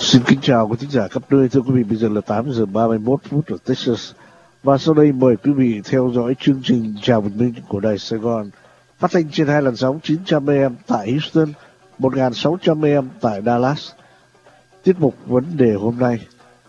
Xin kính chào quý thính giả khắp nơi. Thưa quý vị, bây giờ là 8 giờ 31 phút ở Texas. Và sau đây mời quý vị theo dõi chương trình Chào Bình Minh của Đài Sài Gòn, phát thanh trên hai làn sóng 900 AM tại Houston, 1600 AM tại Dallas. Tiết mục vấn đề hôm nay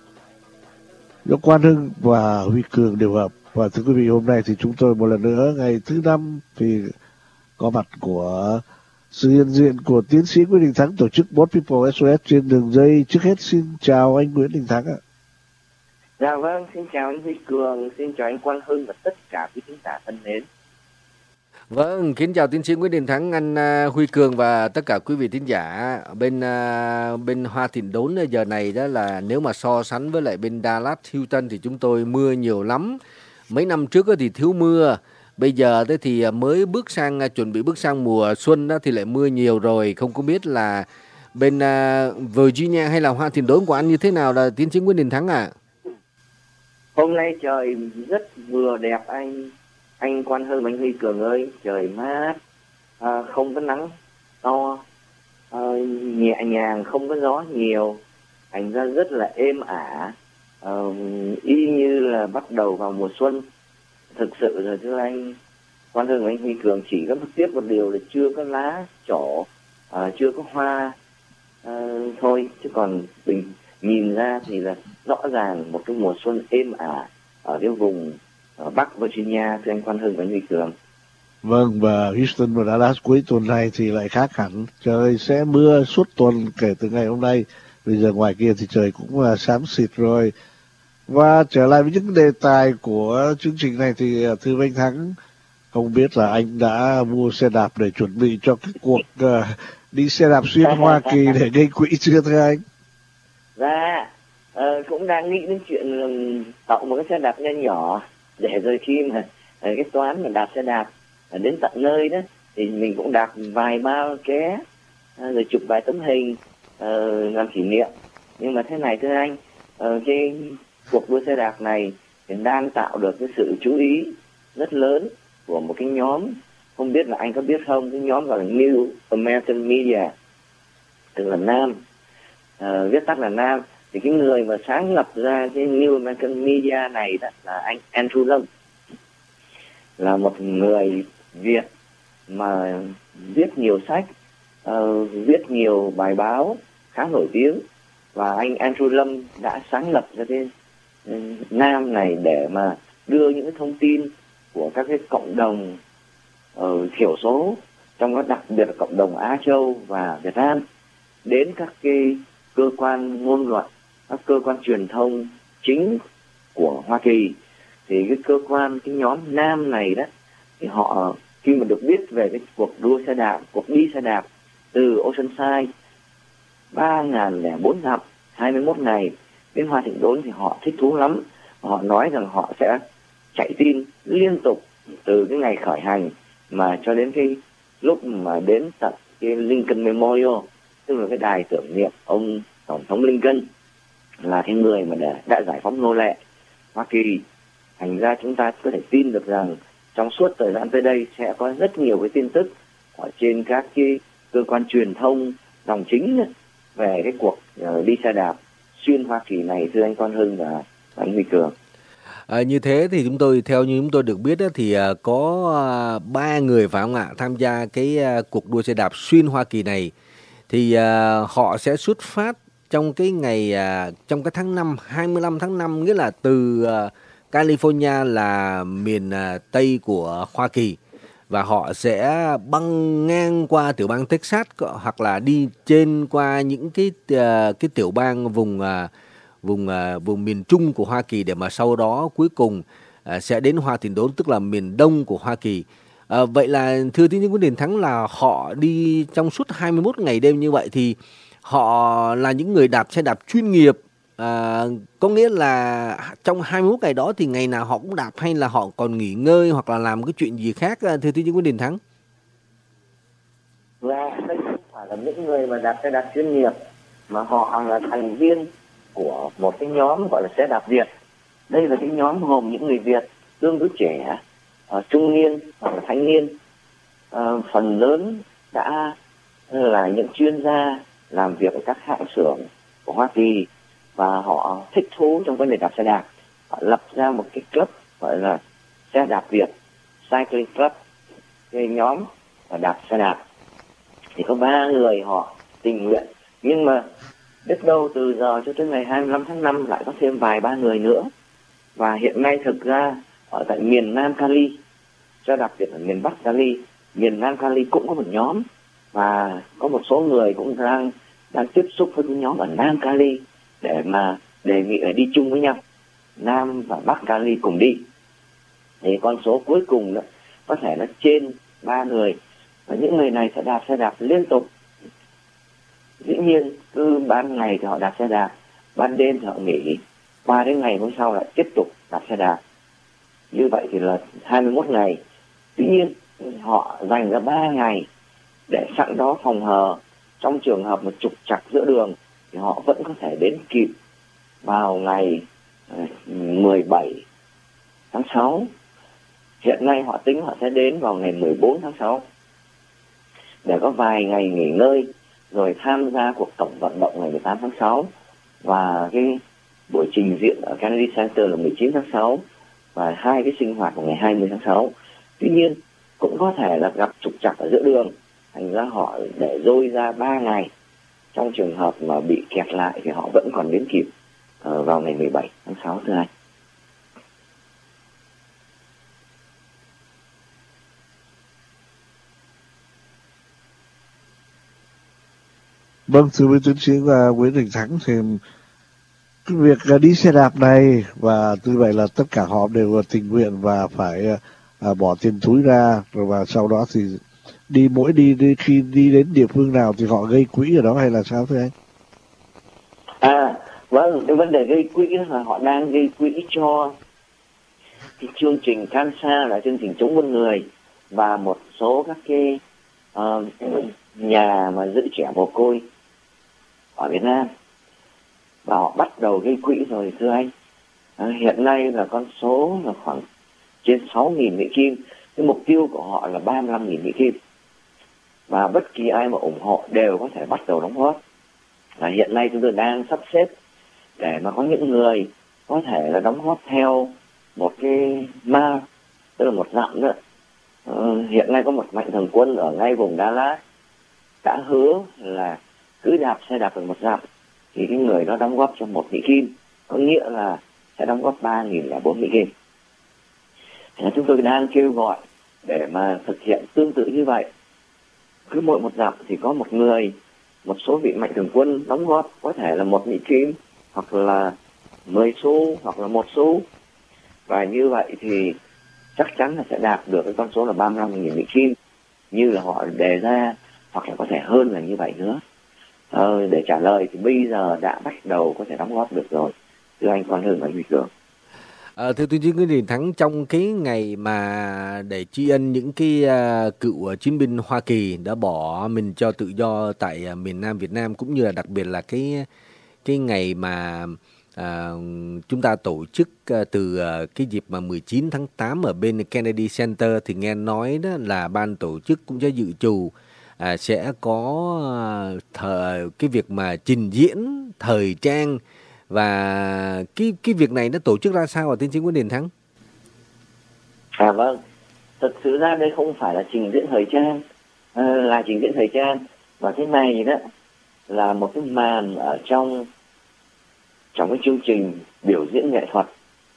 do Quang Hưng và Huy Cường đều hợp. Và thưa quý vị, hôm nay thì chúng tôi một lần nữa ngày thứ năm thì có mặt của sự hiện diện của tiến sĩ Nguyễn Đình Thắng, tổ chức Boat People SOS trên đường dây. Trước hết xin chào anh Nguyễn Đình Thắng ạ. Dạ vâng, xin chào anh Huy Cường, xin chào anh Quang Hưng và tất cả quý khán giả thân mến. Vâng, kính chào tiến sĩ Nguyễn Đình Thắng, anh Huy Cường và tất cả quý vị thính giả. Bên Hoa Thịnh Đốn giờ này đó là nếu mà so sánh với lại bên Dallas, Houston thì chúng tôi mưa nhiều lắm. Mấy năm trước thì thiếu mưa. Bây giờ thì mới chuẩn bị bước sang mùa xuân đó thì lại mưa nhiều rồi. Không có biết là bên Virginia hay là Hoa Thịnh Đốn của anh như thế nào là tiến sĩ Nguyễn Đình Thắng ạ? Hôm nay trời rất vừa đẹp anh Quang Hưng, anh Huy Cường ơi, trời mát, không có nắng to, nhẹ nhàng, không có gió nhiều, thành ra rất là êm ả, y như là bắt đầu vào mùa xuân. Thực sự rồi thưa anh Quang Hưng và anh Huy Cường, chỉ có một điều là chưa có lá trổ, chưa có hoa thôi, chứ còn mình nhìn ra thì là rõ ràng một cái mùa xuân êm ả ở cái vùng Bắc Virginia, thưa anh Quang Hưng và anh Huy Cường. Vâng, và Houston và Dallas cuối tuần này thì lại khác hẳn. Trời sẽ mưa suốt tuần kể từ ngày hôm nay. Bây giờ ngoài kia thì trời cũng xám xịt rồi. Và trở lại với những đề tài của chương trình này thì thưa anh Thắng, không biết là anh đã mua xe đạp để chuẩn bị cho cái cuộc đi xe đạp xuyên Hoa Kỳ để gây quỹ chưa thưa anh? Dạ, cũng đang nghĩ đến chuyện tạo một cái xe đạp nhỏ nhỏ để rồi khi mà cái toán mà đạp xe đạp đến tận nơi đó thì mình cũng đạp vài bao ké rồi chụp vài tấm hình làm kỷ niệm. Nhưng mà thế này thưa anh, cái cuộc đua xe đạp này thì đang tạo được cái sự chú ý rất lớn của một cái nhóm, không biết là anh có biết không, cái nhóm gọi là New American Media, tức là NAM, viết tắt là NAM. Thì cái người mà sáng lập ra cái New American Media này đó là anh Andrew Lâm, là một người Việt mà viết nhiều sách, viết nhiều bài báo khá nổi tiếng. Và anh Andrew Lâm đã sáng lập ra cái NAM này để mà đưa những cái thông tin của các cái cộng đồng thiểu số, trong đó đặc biệt là cộng đồng Á Châu và Việt Nam, đến các cái cơ quan ngôn luận, các cơ quan truyền thông chính của Hoa Kỳ. Thì cái nhóm NAM này đó, thì họ khi mà được biết về cái cuộc đua xe đạp, cuộc đi xe đạp từ Oceanside 3.004 dặm 21 ngày đến Hoa Thịnh Đốn thì họ thích thú lắm. Họ nói rằng họ sẽ chạy tin liên tục từ cái ngày khởi hành mà cho đến cái lúc mà đến tận cái Lincoln Memorial, tức là cái đài tưởng niệm ông Tổng thống Lincoln, là cái người mà đã giải phóng nô lệ Hoa Kỳ. Thành ra chúng ta có thể tin được rằng trong suốt thời gian tới đây sẽ có rất nhiều cái tin tức ở trên các cái cơ quan truyền thông dòng chính về cái cuộc đi xe đạp xuyên Hoa Kỳ này, thưa anh Quang Hưng và anh Huy Cường. Như thế thì theo như chúng tôi được biết thì có 3 người phải không ạ tham gia cái cuộc đua xe đạp xuyên Hoa Kỳ này. Thì họ sẽ xuất phát trong cái ngày trong cái tháng 5, 25 tháng 5, nghĩa là từ California là miền Tây của Hoa Kỳ, và họ sẽ băng ngang qua tiểu bang Texas hoặc là đi trên qua những cái tiểu bang vùng miền Trung của Hoa Kỳ để mà sau đó cuối cùng sẽ đến Hoa Thịnh Đốn, tức là miền Đông của Hoa Kỳ. Vậy là thưa tiến sĩ Nguyễn Đình Thắng, là họ đi trong suốt 21 ngày đêm như vậy thì họ là những người đạp xe đạp chuyên nghiệp, có nghĩa là trong 21 ngày đó thì ngày nào họ cũng đạp hay là họ còn nghỉ ngơi hoặc là làm cái chuyện gì khác, thưa tiến sĩ Nguyễn Đình Thắng? Và đây không phải là những người mà đạp xe đạp chuyên nghiệp, mà họ là thành viên của một cái nhóm gọi là xe đạp Việt. Đây là cái nhóm gồm những người Việt tương đối trẻ, trung niên hoặc là thanh niên, phần lớn đã là những chuyên gia làm việc ở các hãng xưởng của Hoa Kỳ và họ thích thú trong vấn đề đạp xe đạp. Họ lập ra một cái club gọi là xe đạp Việt, Cycling Club, cái nhóm đạp xe đạp. Thì có 3 người họ tình nguyện, nhưng mà biết đâu từ giờ cho tới ngày 25 tháng 5 lại có thêm vài 3 người nữa. Và hiện nay thực ra ở tại miền Nam Cali, xe đạp Việt ở miền Bắc Cali, miền Nam Cali cũng có một nhóm, và có một số người cũng đang tiếp xúc với cái nhóm ở Nam Cali để mà đề nghị là đi chung với nhau, Nam và Bắc Cali cùng đi. Thì con số cuối cùng đó có thể nó trên 3 người, và những người này sẽ đạp xe đạp liên tục. Dĩ nhiên cứ ban ngày thì họ đạp xe đạp, ban đêm thì họ nghỉ, qua đến ngày hôm sau lại tiếp tục đạp xe đạp. Như vậy thì là 21 ngày. Tuy nhiên họ dành ra 3 ngày để sẵn đó phòng hờ trong trường hợp một trục trặc giữa đường thì họ vẫn có thể đến kịp vào ngày 17 tháng 6. Hiện nay họ tính họ sẽ đến vào ngày 14 tháng 6 để có vài ngày nghỉ ngơi rồi tham gia cuộc tổng vận động ngày 18 tháng 6 và cái buổi trình diễn ở Kennedy Center là 19 tháng 6 và 2 cái sinh hoạt vào ngày 20 tháng 6. Tuy nhiên cũng có thể là gặp trục trặc ở giữa đường, thành ra họ để dôi ra 3 ngày. Trong trường hợp mà bị kẹt lại thì họ vẫn còn đến kịp vào ngày 17 tháng 6 thưa anh. Vâng, thưa với tiến sĩ Nguyễn Đình Thắng, thì cái việc đi xe đạp này và như vậy là tất cả họ đều tình nguyện và phải bỏ tiền túi ra, rồi và sau đó thì đi khi đi đến địa phương nào thì họ gây quỹ ở đó hay là sao thưa anh? Vâng, cái vấn đề gây quỹ là họ đang gây quỹ cho cái chương trình CANSA, là chương trình chống buôn người, và một số các cái nhà mà giữ trẻ mồ côi ở Việt Nam, và họ bắt đầu gây quỹ rồi thưa anh. Hiện nay là con số là khoảng trên 6.000 Mỹ Kim. Cái mục tiêu của họ là 35.000 Mỹ Kim, và bất kỳ ai mà ủng hộ đều có thể bắt đầu đóng góp. Và hiện nay chúng tôi đang sắp xếp để mà có những người có thể là đóng góp theo một cái ma, tức là một dặm nữa. Hiện nay có một mạnh thường quân ở ngay vùng Dallas đã hứa là cứ đạp xe đạp được một dặm thì cái người đó đóng góp cho 1 Mỹ Kim, có nghĩa là sẽ đóng góp 3.004 Mỹ Kim. Thì chúng tôi đang kêu gọi để mà thực hiện tương tự như vậy. Cứ mỗi một dặm thì có một người, một số vị mạnh thường quân đóng góp, có thể là 1 Mỹ Kim hoặc là 10 xu hoặc là 1 xu, và như vậy thì chắc chắn là sẽ đạt được cái con số là 35.000 Mỹ Kim như là họ đề ra, hoặc là có thể hơn là như vậy nữa. Để trả lời thì bây giờ đã bắt đầu có thể đóng góp được rồi, thưa anh Quang Hưng và Huy Cường. Thưa tiến sĩ Nguyễn Đình Thắng, trong cái ngày mà để tri ân những cái cựu chiến binh Hoa Kỳ đã bỏ mình cho tự do tại miền Nam Việt Nam, cũng như là đặc biệt là cái ngày mà chúng ta tổ chức từ cái dịp mà 19 tháng 8 ở bên Kennedy Center, thì nghe nói đó là ban tổ chức cũng sẽ dự trù sẽ có cái việc mà trình diễn thời trang, và cái việc này nó tổ chức ra sao, tiến sĩ Nguyễn Đình Thắng? Vâng, thực sự ra đây không phải là trình diễn thời trang, là trình diễn thời trang, và cái này đó là một cái màn ở trong cái chương trình biểu diễn nghệ thuật.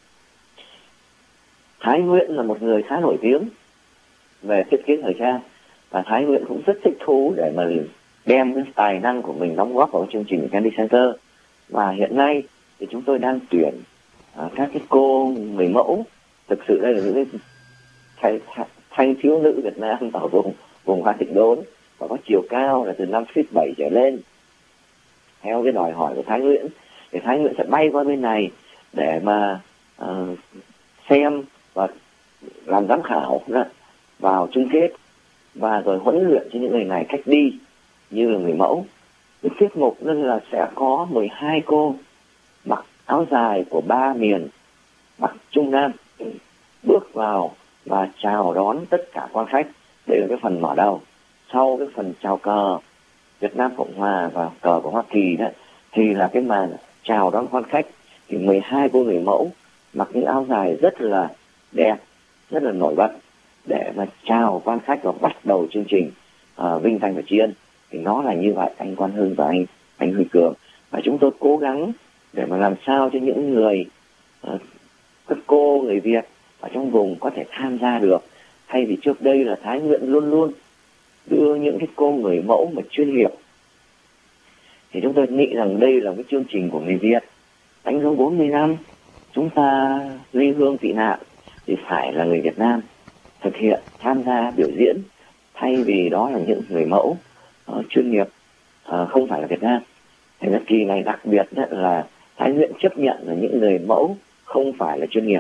Thái Nguyễn là một người khá nổi tiếng về thiết kế thời trang, và Thái Nguyễn cũng rất thích thú để mà đem cái tài năng của mình đóng góp vào chương trình Kennedy Center. Và hiện nay thì chúng tôi đang tuyển các cái cô người mẫu. Thực sự đây là những cái thanh thiếu nữ Việt Nam ở vùng Hoa Thịnh Đốn, và có chiều cao là từ 5 feet 7 trở lên theo cái đòi hỏi của Thái Nguyễn. Thì Thái Nguyễn sẽ bay qua bên này để mà xem và làm giám khảo vào chung kết, và rồi huấn luyện cho những người này cách đi như là người mẫu. Cái tiết mục nên là sẽ có 12 cô mặc áo dài của 3 miền Bắc Trung Nam bước vào và chào đón tất cả quan khách. Đây là cái phần mở đầu. Sau cái phần chào cờ Việt Nam Cộng Hòa và cờ của Hoa Kỳ đó, thì là cái màn chào đón quan khách. Thì 12 cô người mẫu mặc những áo dài rất là đẹp, rất là nổi bật để mà chào quan khách và bắt đầu chương trình vinh danh và tri ân. Thì nó là như vậy, anh Quang Hưng và anh Huy Cường. Và chúng tôi cố gắng để mà làm sao cho những người các cô người Việt ở trong vùng có thể tham gia được. Thay vì trước đây là Thái Nguyện luôn luôn đưa những cái cô người mẫu mà chuyên nghiệp, thì chúng tôi nghĩ rằng đây là cái chương trình của người Việt. Đánh dấu 40 năm chúng ta ly hương tị nạn thì phải là người Việt Nam thực hiện tham gia biểu diễn, thay vì đó là những người mẫu chuyên nghiệp không phải là Việt Nam. Thì kỳ này đặc biệt là Thái Nguyện chấp nhận là những người mẫu không phải là chuyên nghiệp.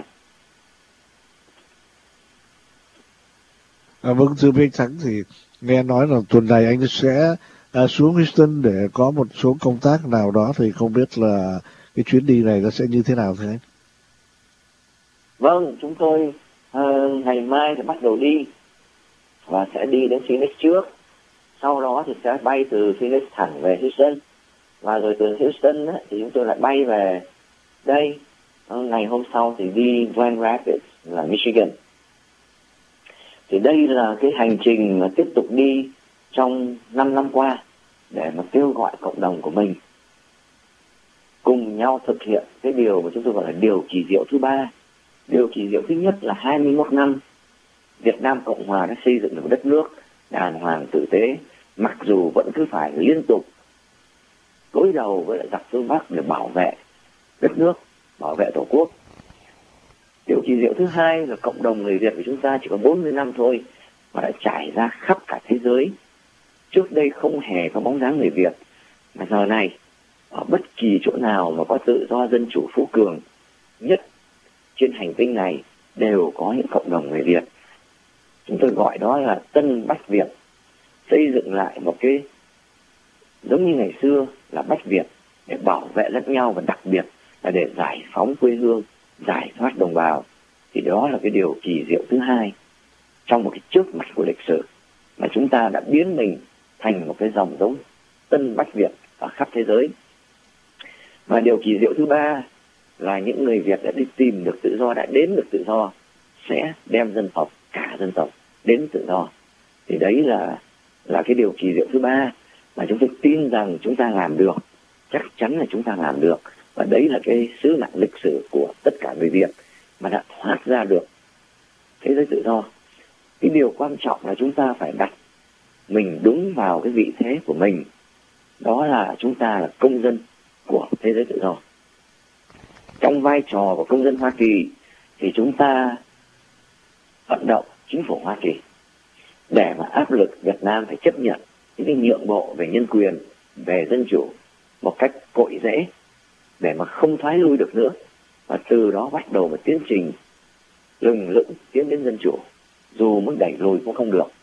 Vâng, thưa anh Thắng, thì nghe nói là tuần này anh sẽ xuống Houston để có một số công tác nào đó, thì không biết là cái chuyến đi này nó sẽ như thế nào thưa anh? Vâng, chúng tôi ngày mai sẽ bắt đầu đi và sẽ đi đến Phoenix trước. Sau đó thì sẽ bay từ Phoenix thẳng về Houston. Và rồi từ Houston thì chúng tôi lại bay về đây. Ngày hôm sau thì đi Grand Rapids là Michigan. Thì đây là cái hành trình mà tiếp tục đi trong 5 năm qua để mà kêu gọi cộng đồng của mình cùng nhau thực hiện cái điều mà chúng tôi gọi là điều kỳ diệu thứ 3. Điều kỳ diệu thứ nhất là 21 năm Việt Nam Cộng Hòa đã xây dựng được đất nước đàng hoàng tử tế, mặc dù vẫn cứ phải liên tục đối đầu với lại giặc phương Bắc để bảo vệ đất nước, bảo vệ Tổ quốc. Điều kỳ diệu thứ hai là cộng đồng người Việt của chúng ta chỉ có 40 năm thôi mà đã trải ra khắp cả thế giới. Trước đây không hề có bóng dáng người Việt, mà giờ này ở bất kỳ chỗ nào mà có tự do dân chủ phú cường nhất trên hành tinh này đều có những cộng đồng người Việt. Chúng tôi gọi đó là Tân Bách Việt, xây dựng lại một cái giống như ngày xưa là Bách Việt để bảo vệ lẫn nhau, và đặc biệt là để giải phóng quê hương, giải thoát đồng bào. Thì đó là cái điều kỳ diệu thứ hai trong một cái trước mắt của lịch sử, mà chúng ta đã biến mình thành một cái dòng giống Tân Bách Việt ở khắp thế giới. Và điều kỳ diệu thứ ba là những người Việt đã đi tìm được tự do, đã đến được tự do, sẽ đem dân tộc, cả dân tộc đến tự do. Thì đấy là cái điều kỳ diệu thứ ba mà chúng tôi tin rằng chúng ta làm được, chắc chắn là chúng ta làm được. Và đấy là cái sứ mạng lịch sử của tất cả người Việt mà đã thoát ra được thế giới tự do. Cái điều quan trọng là chúng ta phải đặt mình đúng vào cái vị thế của mình, đó là chúng ta là công dân của thế giới tự do. Trong vai trò của công dân Hoa Kỳ thì chúng ta vận động chính phủ Hoa Kỳ để mà áp lực Việt Nam phải chấp nhận những cái nhượng bộ về nhân quyền, về dân chủ một cách cội rễ, để mà không thoái lui được nữa, và từ đó bắt đầu một tiến trình lừng lững tiến đến dân chủ, dù muốn đẩy lùi cũng không được.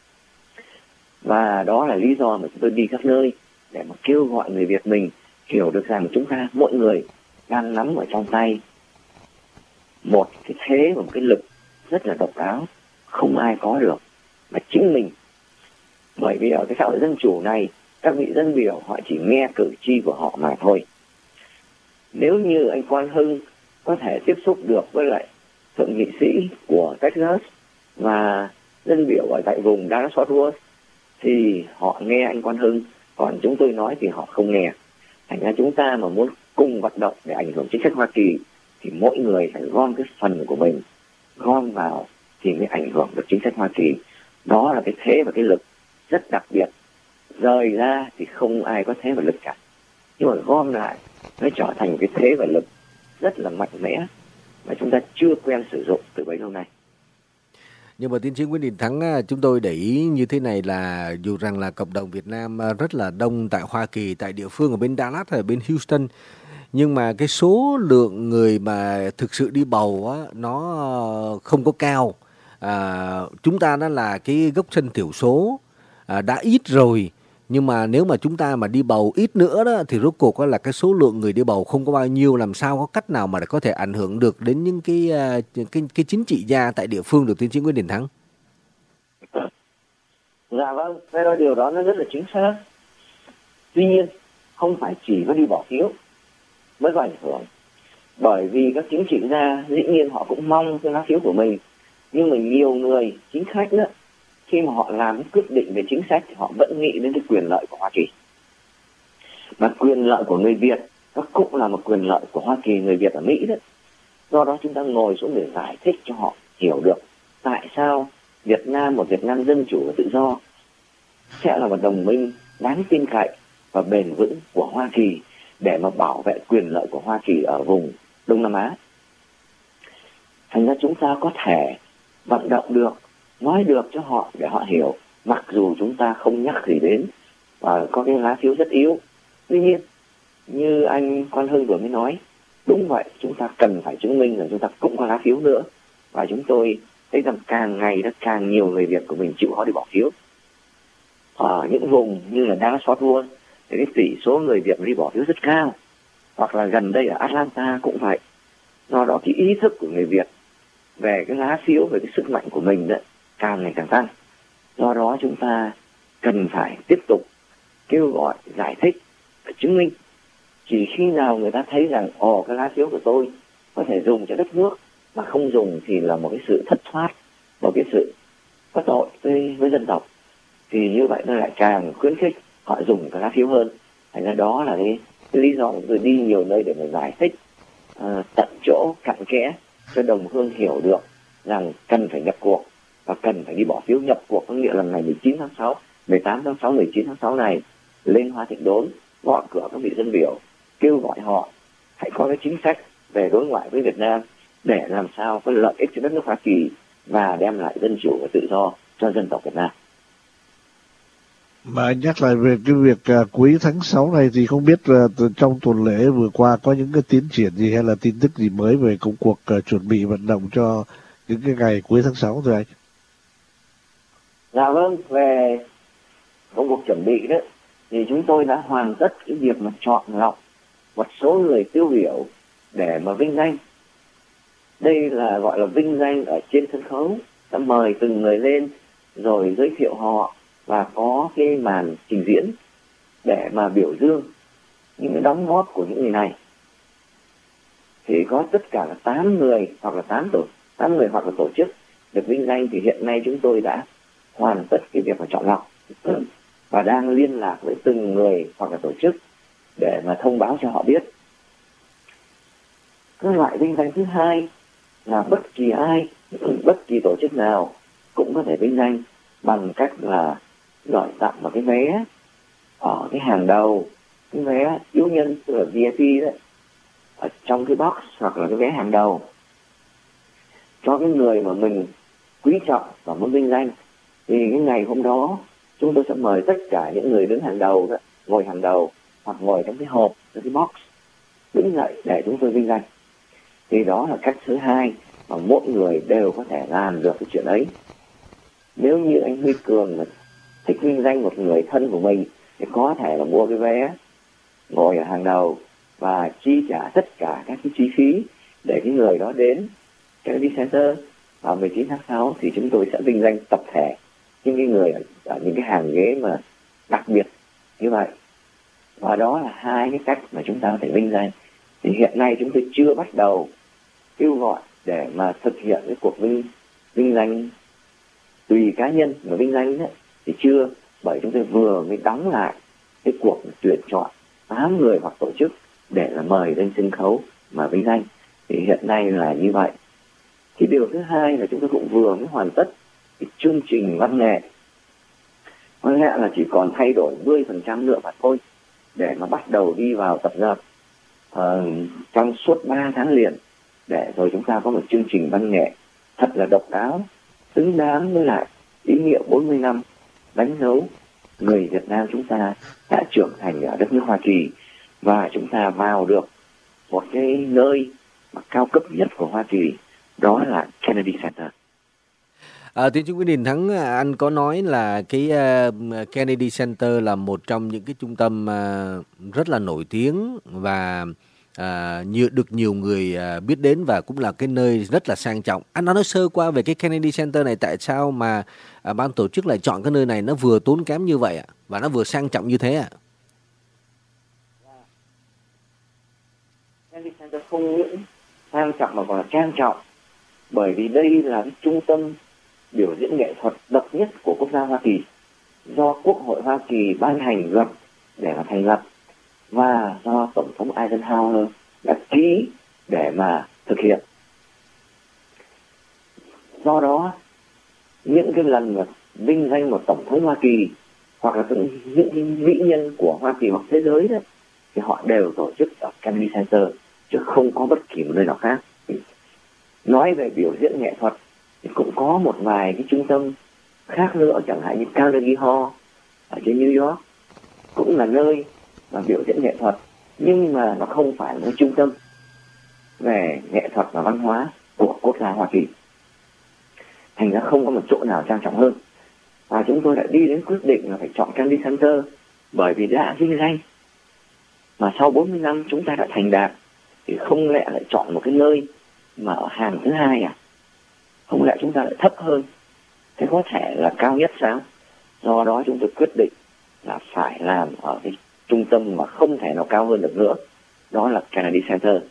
Và đó là lý do mà chúng tôi đi các nơi để mà kêu gọi người Việt mình hiểu được rằng chúng ta mỗi người đang nắm ở trong tay một cái thế và một cái lực rất là độc đáo, không ai có được mà chính mình. Bởi vì ở cái xã hội dân chủ này, các vị dân biểu họ chỉ nghe cử tri của họ mà thôi. Nếu như anh Quang Hưng có thể tiếp xúc được với lại thượng nghị sĩ của Texas và dân biểu ở tại vùng Dallas-Fort Worth thì họ nghe anh Quang Hưng, còn chúng tôi nói thì họ không nghe. Thành ra chúng ta mà muốn cùng vận động để ảnh hưởng chính sách Hoa Kỳ thì mỗi người phải gom cái phần của mình, gom vào thì mới ảnh hưởng được chính sách Hoa Kỳ. Đó là cái thế và cái lực rất đặc biệt. Rời ra thì không ai có thế và lực cả, nhưng mà gom lại nó trở thành cái thế và lực rất là mạnh mẽ mà chúng ta chưa quen sử dụng từ bấy lâu nay. Nhưng mà tiến sĩ Nguyễn Đình Thắng, chúng tôi để ý như thế này là dù rằng là cộng đồng Việt Nam rất là đông tại Hoa Kỳ, tại địa phương ở bên Dallas hay ở bên Houston, nhưng mà cái số lượng người mà thực sự đi bầu á, nó không có cao. Chúng ta đó là cái gốc dân thiểu số, đã ít rồi, nhưng mà nếu mà chúng ta mà đi bầu ít nữa đó thì rốt cuộc là cái số lượng người đi bầu không có bao nhiêu, làm sao có cách nào mà để có thể ảnh hưởng được đến những cái chính trị gia tại địa phương được tiến sĩ Nguyễn Đình Thắng? Dạ vâng, cái điều đó nó rất là chính xác. Tuy nhiên không phải chỉ có đi bỏ phiếu mới có ảnh hưởng. Bởi vì các chính trị gia dĩ nhiên họ cũng mong cái lá phiếu của mình, nhưng mà nhiều người chính khách đó, khi mà họ làm quyết định về chính sách thì họ vẫn nghĩ đến cái quyền lợi của Hoa Kỳ. Và quyền lợi của người Việt nó cũng là một quyền lợi của Hoa Kỳ, người Việt ở Mỹ đó. Do đó chúng ta ngồi xuống để giải thích cho họ hiểu được tại sao Việt Nam, một Việt Nam dân chủ và tự do, sẽ là một đồng minh đáng tin cậy và bền vững của Hoa Kỳ để mà bảo vệ quyền lợi của Hoa Kỳ ở vùng Đông Nam Á. Thành ra chúng ta có thể vận động được, nói được cho họ để họ hiểu, mặc dù chúng ta không nhắc gì đến và có cái lá phiếu rất yếu. Tuy nhiên, như anh Quan Hưng vừa mới nói, đúng vậy, chúng ta cần phải chứng minh là chúng ta cũng có lá phiếu nữa. Và chúng tôi thấy rằng càng ngày càng nhiều người Việt của mình chịu khó đi bỏ phiếu. Ở những vùng như là Dallas-Fort Worth thì cái tỷ số người Việt đi bỏ phiếu rất cao. Hoặc là gần đây ở Atlanta cũng vậy. Do đó cái ý thức của người Việt về cái lá phiếu, về cái sức mạnh của mình đó, càng ngày càng tăng. Do đó chúng ta cần phải tiếp tục kêu gọi, giải thích, chứng minh. Chỉ khi nào người ta thấy rằng cái lá phiếu của tôi có thể dùng cho đất nước, mà không dùng thì là một cái sự thất thoát, một cái sự có tội với dân tộc, thì như vậy nó lại càng khuyến khích họ dùng cái lá phiếu hơn. Thành ra đó là cái lý do tôi đi nhiều nơi để mà giải thích tận chỗ cặn kẽ cho đồng hương hiểu được rằng cần phải nhập cuộc và cần phải đi bỏ phiếu. Nhập cuộc có nghĩa là ngày 19 tháng 6, 18 tháng 6, 19 tháng 6 này lên Hoa Thịnh Đốn, gõ cửa các vị dân biểu, kêu gọi họ hãy có cái chính sách về đối ngoại với Việt Nam để làm sao có lợi ích cho đất nước Hoa Kỳ và đem lại dân chủ và tự do cho dân tộc Việt Nam. Mà anh nhắc lại về cái việc cuối tháng 6 này thì không biết trong tuần lễ vừa qua có những cái tiến triển gì hay là tin tức gì mới về công cuộc chuẩn bị vận động cho những cái ngày cuối tháng 6 rồi anh? Dạ vâng, về công cuộc chuẩn bị đó thì chúng tôi đã hoàn tất cái việc mà chọn lọc một số người tiêu biểu để mà vinh danh. Đây là gọi là vinh danh ở trên sân khấu, đã mời từng người lên rồi giới thiệu họ và có cái màn trình diễn để mà biểu dương những cái đóng góp của những người này. Thì có tất cả là 8 người hoặc là 8 người hoặc là tổ chức được vinh danh. Thì hiện nay chúng tôi đã hoàn tất cái việc mà chọn lọc và đang liên lạc với từng người hoặc là tổ chức để mà thông báo cho họ biết. Cái loại vinh danh thứ hai là bất kỳ ai, bất kỳ tổ chức nào cũng có thể vinh danh bằng cách là gọi tặng một cái vé ở cái hàng đầu, cái vé yếu nhân tức là VIP đấy, ở trong cái box hoặc là cái vé hàng đầu cho cái người mà mình quý trọng và muốn vinh danh. Thì cái ngày hôm đó chúng tôi sẽ mời tất cả những người đứng hàng đầu đó, ngồi hàng đầu hoặc ngồi trong cái hộp, trong cái box, đứng dậy để chúng tôi vinh danh. Thì đó là cách thứ hai mà mỗi người đều có thể làm được cái chuyện ấy. Nếu như anh Huy Cường mà thích vinh danh một người thân của mình thì có thể là mua cái vé, ngồi ở hàng đầu và chi trả tất cả các cái chi phí để cái người đó đến Kennedy Center vào 19 tháng 6 thì chúng tôi sẽ vinh danh tập thể những cái người ở những cái hàng ghế mà đặc biệt như vậy. Và đó là hai cái cách mà chúng ta có thể vinh danh. Thì hiện nay chúng tôi chưa bắt đầu kêu gọi để mà thực hiện cái cuộc vinh danh tùy cá nhân mà vinh danh ấy, thì chưa, bởi chúng tôi vừa mới đóng lại cái cuộc tuyển chọn 8 người hoặc tổ chức để là mời lên sân khấu mà vinh danh. Thì hiện nay là như vậy. Cái điều thứ hai là chúng tôi cũng vừa mới hoàn tất cái chương trình văn nghệ. Có lẽ là chỉ còn thay đổi 10% nữa mà thôi để mà bắt đầu đi vào tập dượt trong suốt 3 tháng liền, để rồi chúng ta có một chương trình văn nghệ thật là độc đáo, xứng đáng với lại ý nghĩa 40 năm đánh dấu người Việt Nam chúng ta đã trưởng thành ở đất nước Hoa Kỳ và chúng ta vào được một cái nơi mà cao cấp nhất của Hoa Kỳ, đó là Kennedy Center. Tiến sĩ Nguyễn Đình Thắng, anh có nói là cái Kennedy Center là một trong những cái trung tâm rất là nổi tiếng và được nhiều người biết đến và cũng là cái nơi rất là sang trọng. Anh nói sơ qua về cái Kennedy Center này, tại sao mà ban tổ chức lại chọn cái nơi này, nó vừa tốn kém như vậy ạ và nó vừa sang trọng như thế ạ? Center không những sang trọng mà còn là trang trọng, bởi vì đây là cái trung tâm biểu diễn nghệ thuật độc nhất của quốc gia Hoa Kỳ, do Quốc hội Hoa Kỳ ban hành luật để mà thành lập và do Tổng thống Eisenhower đã ký để mà thực hiện. Do đó, những cái lần mà vinh danh một tổng thống Hoa Kỳ hoặc là những cái vĩ nhân của Hoa Kỳ hoặc thế giới đó, thì họ đều tổ chức ở Kennedy Center chứ không có bất kỳ một nơi nào khác. Nói về biểu diễn nghệ thuật thì cũng có một vài cái trung tâm khác nữa, chẳng hạn như Carnegie Hall ở trên New York cũng là nơi mà biểu diễn nghệ thuật, nhưng mà nó không phải là một trung tâm về nghệ thuật và văn hóa của quốc gia Hoa Kỳ. Thành ra không có một chỗ nào trang trọng hơn. Và chúng tôi đã đi đến quyết định là phải chọn Kennedy Center bởi vì đã vinh danh. Mà sau 40 năm chúng ta đã thành đạt thì không lẽ lại chọn một cái nơi mà ở hàng thứ hai à? Không lẽ chúng ta lại thấp hơn? Thế có thể là cao nhất sao? Do đó chúng tôi quyết định là phải làm ở cái trung tâm mà không thể nào cao hơn được nữa. Đó là Kennedy Center.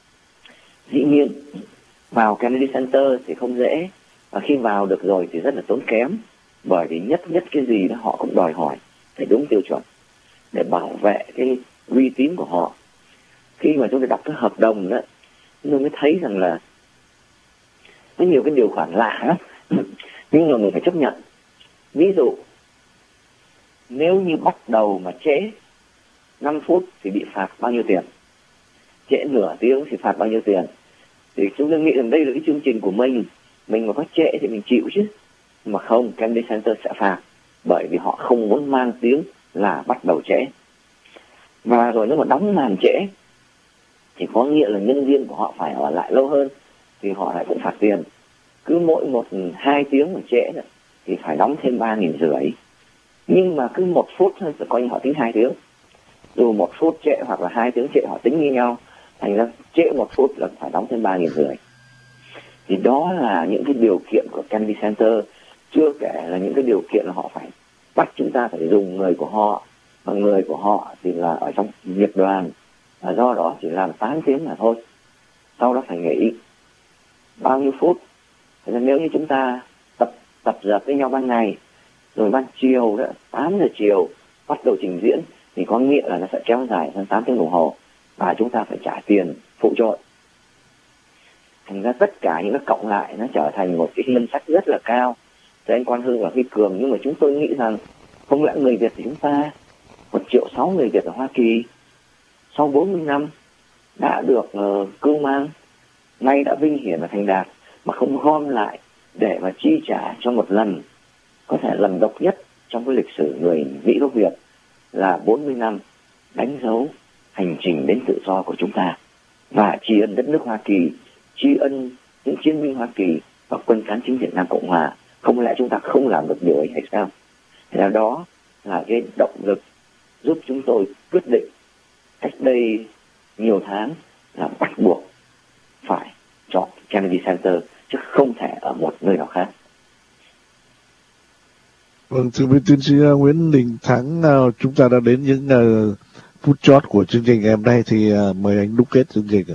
Dĩ nhiên, vào Kennedy Center thì không dễ. Và khi vào được rồi thì rất là tốn kém. Bởi vì nhất cái gì đó họ cũng đòi hỏi phải đúng tiêu chuẩn để bảo vệ cái uy tín của họ. Khi mà chúng tôi đọc cái hợp đồng đó, chúng tôi mới thấy rằng là có nhiều cái điều khoản lạ lắm, nhưng mà mình phải chấp nhận. Ví dụ, nếu như bắt đầu mà trễ 5 phút thì bị phạt bao nhiêu tiền, trễ nửa tiếng thì phạt bao nhiêu tiền. Thì chúng tôi nghĩ rằng đây là cái chương trình của mình mà có trễ thì mình chịu chứ. Mà không, Kennedy Center sẽ phạt bởi vì họ không muốn mang tiếng là bắt đầu trễ. Và rồi nếu mà đóng màn trễ thì có nghĩa là nhân viên của họ phải ở lại lâu hơn thì họ lại cũng phạt tiền. Cứ mỗi 1-2 tiếng mà trễ thì phải đóng thêm 3.500. Nhưng mà cứ 1 phút thôi thì coi như họ tính 2 tiếng. Dù 1 phút trễ hoặc là 2 tiếng trễ họ tính như nhau, thành ra trễ 1 phút là phải đóng thêm 3.500. Thì đó là những cái điều kiện của Kennedy Center. Chưa kể là những cái điều kiện là họ phải bắt chúng ta phải dùng người của họ, và người của họ thì là ở trong nghiệp đoàn, và do đó chỉ làm 8 tiếng là thôi, sau đó phải nghỉ bao nhiêu phút. Thế nên nếu như chúng ta tập dượt với nhau ban ngày, rồi ban chiều đó 8 giờ chiều bắt đầu trình diễn, thì có nghĩa là nó sẽ kéo dài hơn 8 tiếng đồng hồ và chúng ta phải trả tiền phụ trội. Thành ra tất cả những cái cộng lại nó trở thành một cái ngân sách rất là cao cho anh Quang Hưng và Huy Cường. Nhưng mà chúng tôi nghĩ rằng không lẽ người Việt thì chúng ta 1,6 triệu người Việt ở Hoa Kỳ sau 40 năm đã được cưu mang, nay đã vinh hiển và thành đạt, mà không gom lại để mà chi trả cho một lần, có thể lần độc nhất trong cái lịch sử người Mỹ gốc Việt là 40 năm đánh dấu hành trình đến tự do của chúng ta, và tri ân đất nước Hoa Kỳ, tri ân những chiến binh Hoa Kỳ và quân cán chính Việt Nam Cộng Hòa. Không lẽ chúng ta không làm được điều ấy hay sao? Thế đó là cái động lực giúp chúng tôi quyết định cách đây nhiều tháng là bắt buộc phải chọn Kennedy Center chứ không thể ở một nơi nào khác. Vâng, thưa quý tiến sĩ Nguyễn Đình Thắng, chúng ta đã đến những phút chót của chương trình ngày hôm nay, thì mời anh đúc kết chương trình ạ.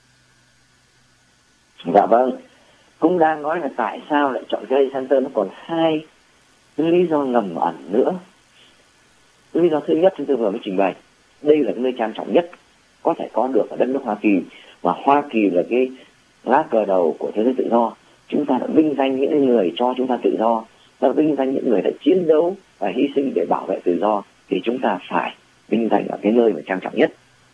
Dạ vâng, cũng đang nói là tại sao lại chọn Kennedy Center, nó còn 2 lý do ngầm ẩn nữa. Lý do thứ nhất chúng tôi vừa mới trình bày, đây là nơi trang trọng nhất có thể có được ở đất nước Hoa Kỳ, và Hoa Kỳ là cái lá cờ đầu của thế giới tự do. Chúng ta đã vinh danh những người cho chúng ta tự do, ta vinh danh những người đã chiến đấu và hy sinh để bảo vệ tự do, thì chúng ta phải vinh danh ở cái nơi mà trang trọng nhất.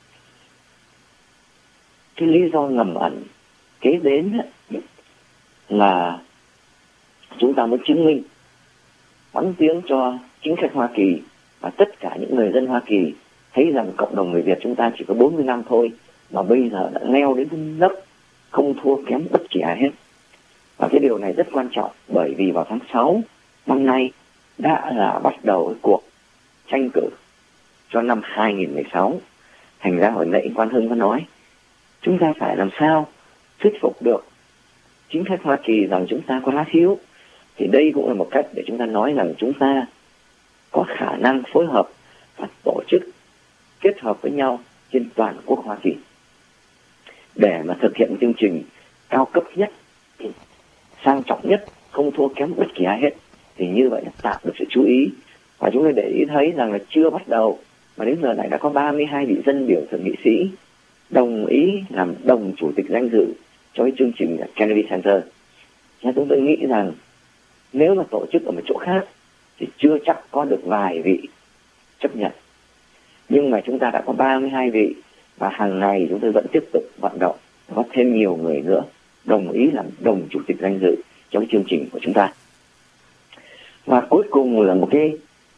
Cái lý do ngầm ẩn kế đến là chúng ta muốn chứng minh, bắn tiếng cho chính khách Hoa Kỳ và tất cả những người dân Hoa Kỳ thấy rằng cộng đồng người Việt chúng ta chỉ có 40 năm thôi mà bây giờ đã leo đến nấc không thua kém bất kỳ ai hết. Và cái điều này rất quan trọng, bởi vì vào tháng 6 năm nay đã là bắt đầu cuộc tranh cử cho năm 2016. Thành ra hồi nãy Quang Hưng có nói, chúng ta phải làm sao thuyết phục được chính khách Hoa Kỳ rằng chúng ta có lá phiếu. Thì đây cũng là một cách để chúng ta nói rằng chúng ta có khả năng phối hợp và tổ chức kết hợp với nhau trên toàn quốc Hoa Kỳ. để mà thực hiện chương trình cao cấp nhất, sang trọng nhất, không thua kém bất kỳ ai hết, thì như vậy là tạo được sự chú ý. Và chúng tôi để ý thấy rằng là chưa bắt đầu mà đến giờ này đã có 32 vị dân biểu thượng nghị sĩ đồng ý làm đồng chủ tịch danh dự cho cái chương trình Kennedy Center. Nên chúng tôi nghĩ rằng nếu mà tổ chức ở một chỗ khác thì chưa chắc có được vài vị chấp nhận. Nhưng mà chúng ta đã có 32 vị và hàng ngày chúng tôi vẫn tiếp tục vận động có thêm nhiều người nữa đồng ý làm đồng chủ tịch danh dự cho cái chương trình của chúng ta. Và cuối cùng là một cái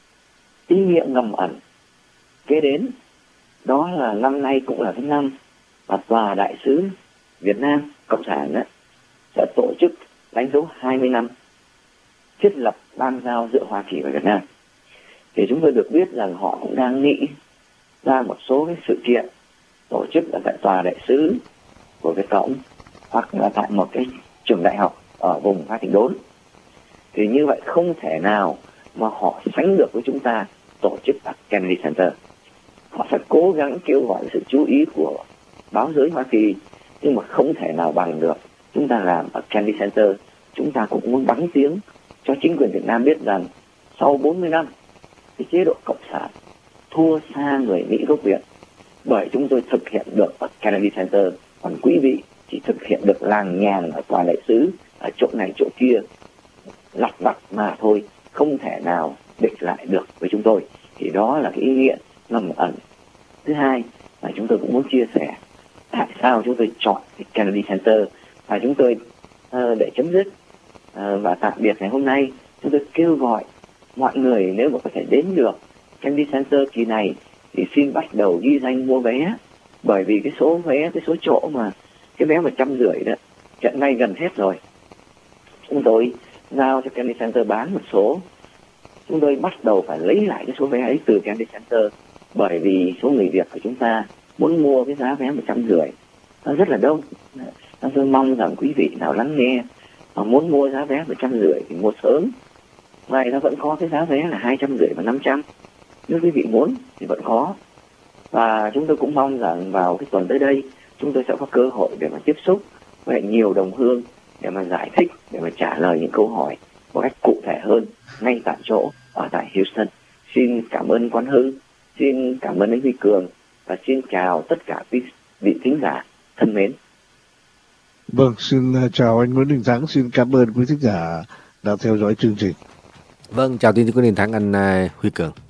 ý nghĩa ngầm ẩn kế đến, đó là năm nay cũng là cái năm mà Tòa Đại sứ Việt Nam Cộng sản sẽ tổ chức đánh dấu 20 năm thiết lập bang giao giữa Hoa Kỳ và Việt Nam. Thì chúng tôi được biết rằng họ cũng đang nghĩ ra một số cái sự kiện tổ chức ở tại Tòa Đại sứ của Việt Cộng hoặc là tại một cái trường đại học ở vùng Hà Tĩnh Đốn. Thì như vậy không thể nào mà họ sánh được với chúng ta tổ chức ở Kennedy Center. Họ sẽ cố gắng kêu gọi sự chú ý của báo giới Hoa Kỳ, nhưng mà không thể nào bằng được chúng ta làm ở Kennedy Center. Chúng ta cũng muốn bắn tiếng cho chính quyền Việt Nam biết rằng sau 40 năm cái chế độ cộng sản thua xa người Mỹ gốc Việt, bởi chúng tôi thực hiện được ở Kennedy Center, còn quý vị chỉ thực hiện được làng nhàng ở Tòa Đại sứ, ở chỗ này chỗ kia lặt vặt mà thôi, không thể nào địch lại được với chúng tôi. Thì đó là cái ý nghĩa ngầm ẩn thứ hai mà chúng tôi cũng muốn chia sẻ tại sao chúng tôi chọn cái Kennedy Center. Và chúng tôi để chấm dứt và tạm biệt ngày hôm nay, chúng tôi kêu gọi mọi người nếu mà có thể đến được Kennedy Center kỳ này thì xin bắt đầu ghi danh mua vé, bởi vì cái số vé, cái số chỗ mà cái vé 150 đó hiện nay gần hết rồi. Chúng tôi giao cho Kennedy Center bán một số, chúng tôi bắt đầu phải lấy lại cái số vé ấy từ Kennedy Center, bởi vì số người Việt của chúng ta muốn mua cái giá vé 150 nó rất là đông. Tôi mong rằng quý vị nào lắng nghe mà muốn mua giá vé 150 thì mua sớm. Ngoài ra vẫn có cái giá vé là 250 và 500. Nếu quý vị muốn thì vẫn có. Và chúng tôi cũng mong rằng vào cái tuần tới đây chúng tôi sẽ có cơ hội để mà tiếp xúc với nhiều đồng hương để mà giải thích, để mà trả lời những câu hỏi một cách cụ thể hơn ngay tại chỗ ở tại Houston. Xin cảm ơn Quán Hưng, xin cảm ơn anh Huy Cường và xin chào tất cả quý vị thính giả thân mến. Vâng, xin chào anh Nguyễn Đình Thắng, xin cảm ơn quý thính giả đã theo dõi chương trình. Vâng, chào quý Đình Thắng, anh Huy Cường.